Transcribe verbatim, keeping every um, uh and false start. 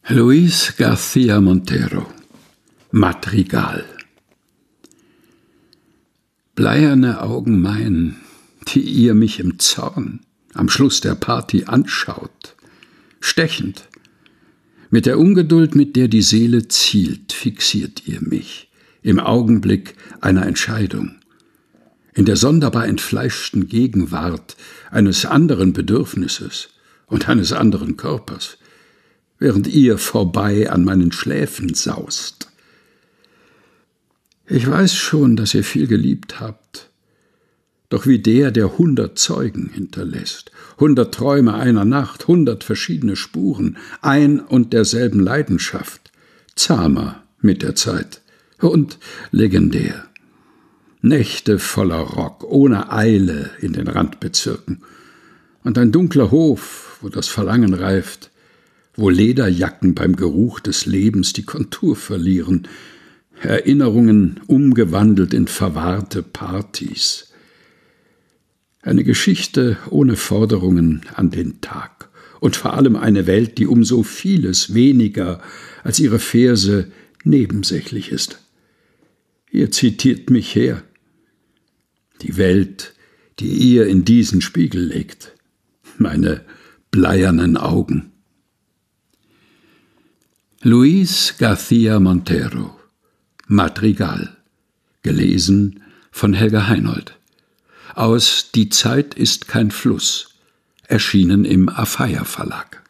Luis García Montero, Madrigal. Bleierne Augen mein, die ihr mich im Zorn am Schluss der Party anschaut, stechend, mit der Ungeduld, mit der die Seele zielt, fixiert ihr mich im Augenblick einer Entscheidung, in der sonderbar entfleischten Gegenwart eines anderen Bedürfnisses und eines anderen Körpers, während ihr vorbei an meinen Schläfen saust. Ich weiß schon, dass ihr viel geliebt habt, doch wie der, der hundert Zeugen hinterlässt, hundert Träume einer Nacht, hundert verschiedene Spuren, ein und derselben Leidenschaft, zahmer mit der Zeit und legendär. Nächte voller Rock, ohne Eile in den Randbezirken, und ein dunkler Hof, wo das Verlangen reift, wo Lederjacken beim Geruch des Lebens die Kontur verlieren, Erinnerungen umgewandelt in verwahrte Partys. Eine Geschichte ohne Forderungen an den Tag und vor allem eine Welt, die um so vieles weniger als ihre Verse nebensächlich ist. Ihr zitiert mich her. Die Welt, die ihr in diesen Spiegel legt, meine bleiernen Augen. Luis García Montero, Madrigal, gelesen von Helga Heinold, aus Die Zeit ist kein Fluss, erschienen im Afeier Verlag.